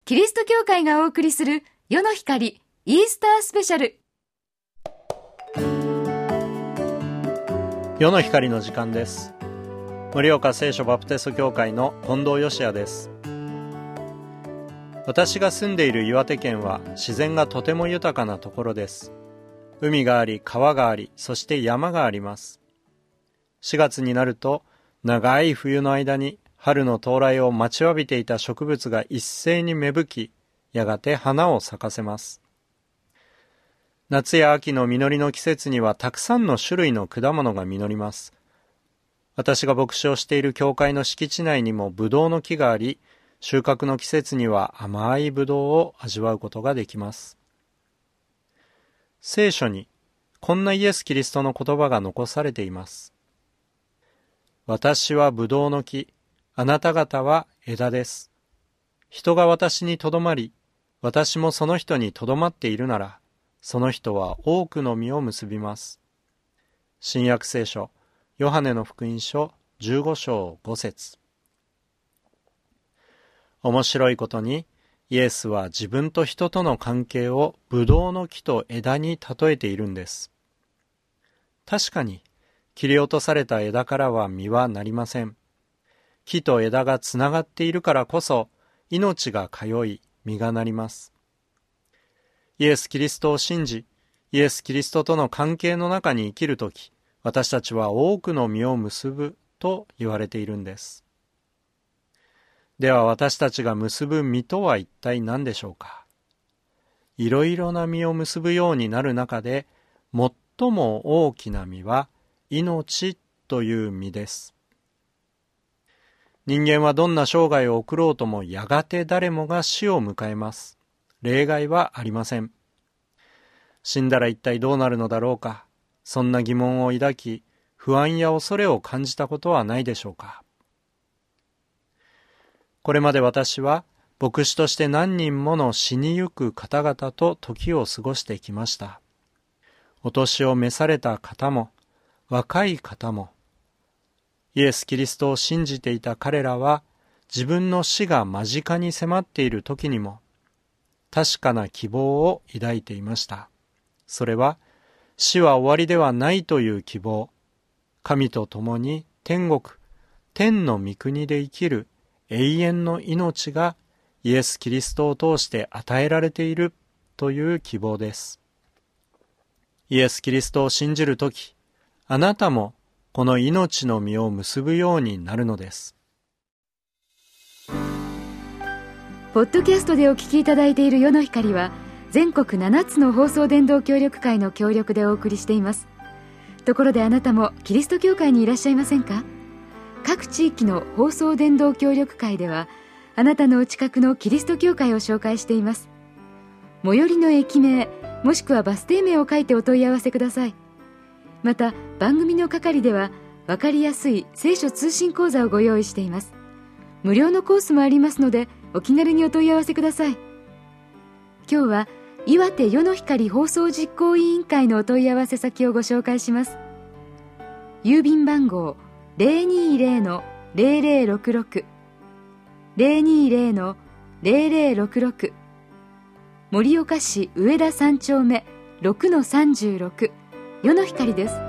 キリスト教会がお送りする世の光イースタースペシャル。 世の光の時間です。盛岡聖書バプテスト教会の近藤義也です。私が住んでいる岩手県は自然がとても豊かなところです。海があり、川があり、そして山があります。4月になると長い冬の間に春の到来を待ちわびていた植物が一斉に芽吹き、やがて花を咲かせます。夏や秋の実りの季節にはたくさんの種類の果物が実ります。私が牧師をしている教会の敷地内にもブドウの木があり、収穫の季節には甘いブドウを味わうことができます。聖書にこんなイエス・キリストの言葉が残されています。私はブドウの木、あなた方は枝です。人が私にとどまり、私もその人にとどまっているなら、その人は多くの実を結びます。新約聖書、ヨハネの福音書15章5節。面白いことに、イエスは自分と人との関係をブドウの木と枝に例えているんです。確かに、切り落とされた枝からは実はなりません。木と枝がつながっているからこそ、命が通い、実がなります。イエス・キリストを信じ、イエス・キリストとの関係の中に生きるとき、私たちは多くの実を結ぶと言われているんです。では私たちが結ぶ実とは一体何でしょうか。いろいろな実を結ぶようになる中で、最も大きな実は命という実です。人間はどんな生涯を送ろうともやがて誰もが死を迎えます。例外はありません。死んだら一体どうなるのだろうか。そんな疑問を抱き、不安や恐れを感じたことはないでしょうか。これまで私は牧師として何人もの死にゆく方々と時を過ごしてきました。お年を召された方も、若い方も、イエス・キリストを信じていた彼らは、自分の死が間近に迫っている時にも、確かな希望を抱いていました。それは、死は終わりではないという希望、神と共に天国、天の御国で生きる永遠の命がイエス・キリストを通して与えられているという希望です。イエス・キリストを信じるとき、あなたもこの命の実を結ぶようになるのです。 ポッドキャストでお聞きいただいている世の光は、全国7つの放送伝道協力会の協力でお送りしています。ところであなたもキリスト教会にいらっしゃいませんか？各地域の放送伝道協力会では、あなたのお近くのキリスト教会を紹介しています。最寄りの駅名、もしくはバス停名を書いてお問い合わせください。また番組の係では分かりやすい聖書通信講座をご用意しています。無料のコースもありますので、お気軽にお問い合わせください。今日は岩手世の光放送実行委員会のお問い合わせ先をご紹介します。郵便番号 020-0066 020-0066、 盛岡市上田3丁目 6-36 世の光です。